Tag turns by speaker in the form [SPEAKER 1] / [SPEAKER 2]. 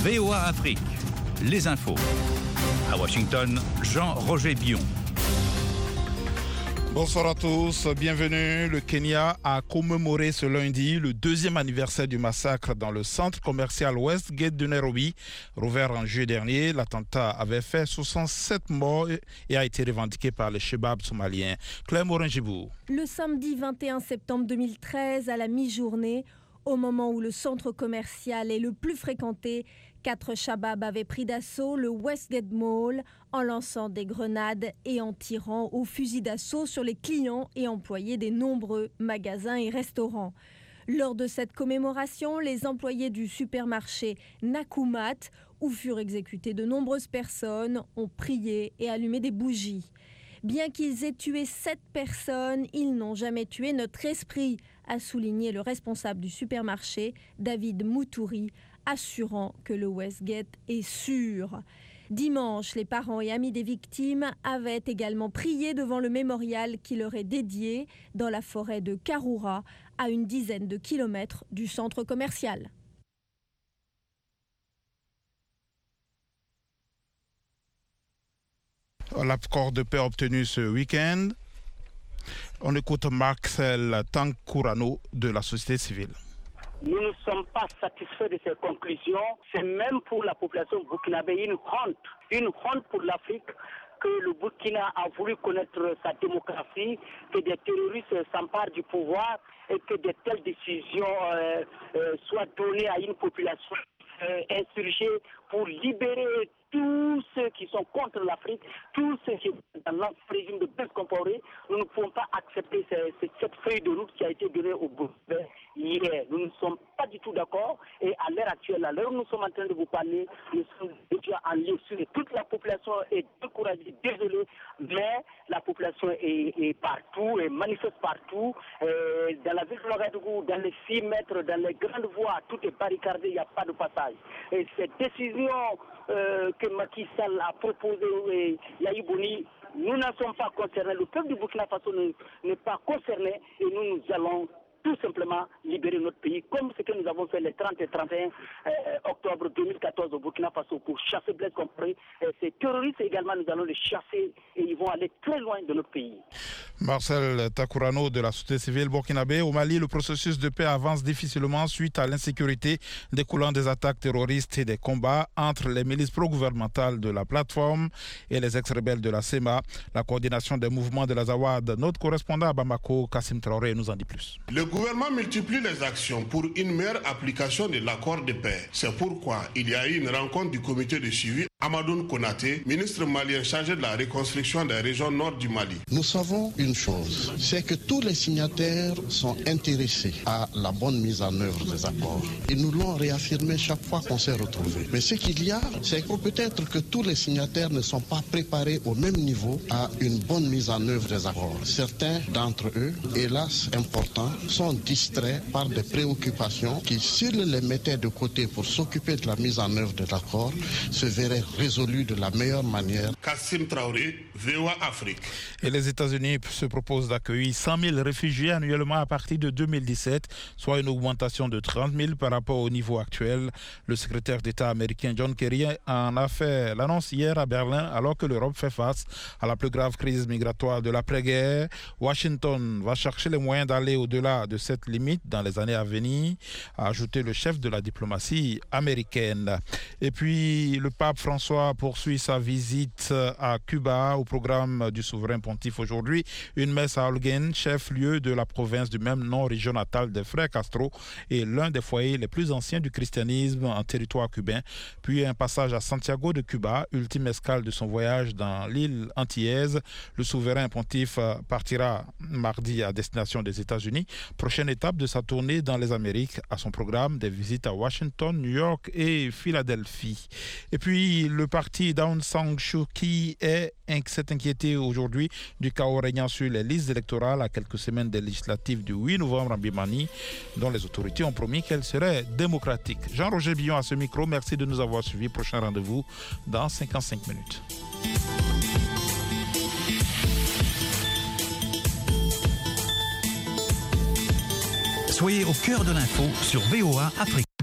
[SPEAKER 1] VOA Afrique, les infos. À Washington, Jean-Roger Bion.
[SPEAKER 2] Bonsoir à tous, bienvenue. Le Kenya a commémoré ce lundi le 2e anniversaire du massacre dans le centre commercial Westgate de Nairobi. Rouvert en juillet dernier, l'attentat avait fait 67 morts et a été revendiqué par les Chebab somaliens. Claire Morin-Gibou.
[SPEAKER 3] Le samedi 21 septembre 2013, à la mi-journée, au moment où le centre commercial est le plus fréquenté, 4 Shabab avaient pris d'assaut le Westgate Mall en lançant des grenades et en tirant au fusil d'assaut sur les clients et employés des nombreux magasins et restaurants. Lors de cette commémoration, les employés du supermarché Nakumatt, où furent exécutées de nombreuses personnes, ont prié et allumé des bougies. Bien qu'ils aient tué 7 personnes, ils n'ont jamais tué notre esprit, a souligné le responsable du supermarché, David Muturi, assurant que le Westgate est sûr. Dimanche, les parents et amis des victimes avaient également prié devant le mémorial qui leur est dédié dans la forêt de Karura, à une dizaine de kilomètres du centre commercial.
[SPEAKER 2] L'accord de paix obtenu ce week-end. On écoute Marcel Tankurano de la société civile.
[SPEAKER 4] Nous ne sommes pas satisfaits de ces conclusions. C'est même pour la population burkinabé une honte pour l'Afrique que le Burkina a voulu connaître sa démocratie, que des terroristes s'emparent du pouvoir et que de telles décisions soient données à une population insurgée pour libérer tous ceux qui sont contre l'Afrique, tous ceux qui sont dans l'ancien régime de Blaise Compaoré. Nous ne pouvons pas accepter cette feuille de route qui a été donnée au Burkina hier. Nous ne sommes pas du tout d'accord et à l'heure actuelle, à l'heure où nous sommes en train de vous parler, nous sommes déjà en liaison et toute la population est découragée, désolée, mais la population est partout et manifeste partout. Dans la ville de Ouagadougou, dans les 6 mètres, dans les grandes voies, tout est barricadé, il n'y a pas de passage. Et cette décision que Macky Sall a proposée et Yahi Boni, nous n'en sommes pas concernés. Le peuple du Burkina Faso n'est pas concerné et nous allons tout simplement libérer notre pays, comme ce que nous avons fait les 30 et 31 octobre 2014 au Burkina Faso pour chasser Blaise Compaoré. Ces terroristes également, nous allons les chasser et ils vont aller très loin de notre pays.
[SPEAKER 2] Marcel Takurano de la société civile burkinabé. Au Mali, le processus de paix avance difficilement suite à l'insécurité découlant des attaques terroristes et des combats entre les milices pro-gouvernementales de la plateforme et les ex-rebelles de la SEMA. La coordination des mouvements de la Zawad, notre correspondant à Bamako, Kassim Traoré, nous en dit plus.
[SPEAKER 5] Le gouvernement multiplie les actions pour une meilleure application de l'accord de paix. C'est pourquoi il y a eu une rencontre du comité de suivi. Amadoun Konaté, ministre malien chargé de la reconstruction des régions nord du Mali.
[SPEAKER 6] Nous savons une chose, c'est que tous les signataires sont intéressés à la bonne mise en œuvre des accords. Ils nous l'ont réaffirmé chaque fois qu'on s'est retrouvés. Mais ce qu'il y a, c'est que peut-être que tous les signataires ne sont pas préparés au même niveau à une bonne mise en œuvre des accords. Certains d'entre eux, hélas importants, sont distraits par des préoccupations qui, s'ils les mettaient de côté pour s'occuper de la mise en œuvre de l'accord, se verraient résolu de la meilleure manière.
[SPEAKER 5] Kassim Traoré, VOA Afrique.
[SPEAKER 2] Et les États-Unis se proposent d'accueillir 100 000 réfugiés annuellement à partir de 2017, soit une augmentation de 30 000 par rapport au niveau actuel. Le secrétaire d'État américain John Kerry en a fait l'annonce hier à Berlin, alors que l'Europe fait face à la plus grave crise migratoire de l'après-guerre. Washington va chercher les moyens d'aller au-delà de cette limite dans les années à venir, a ajouté le chef de la diplomatie américaine. Et puis, le pape François poursuit sa visite à Cuba au programme du souverain pontife aujourd'hui. Une messe à Holguín, chef-lieu de la province du même nom, région natale des frères Castro, et l'un des foyers les plus anciens du christianisme en territoire cubain. Puis un passage à Santiago de Cuba, ultime escale de son voyage dans l'île antillaise. Le souverain pontife partira mardi à destination des États-Unis. Prochaine étape de sa tournée dans les Amériques, à son programme des visites à Washington, New York et Philadelphie. Et puis le parti d'Aung San Suu Kyi s'est inquiété aujourd'hui du chaos régnant sur les listes électorales à quelques semaines des législatives du 8 novembre en Birmanie, dont les autorités ont promis qu'elles seraient démocratiques. Jean-Roger Bion à ce micro, merci de nous avoir suivis. Prochain rendez-vous dans 55 minutes.
[SPEAKER 1] Soyez au cœur de l'info sur VOA Afrique.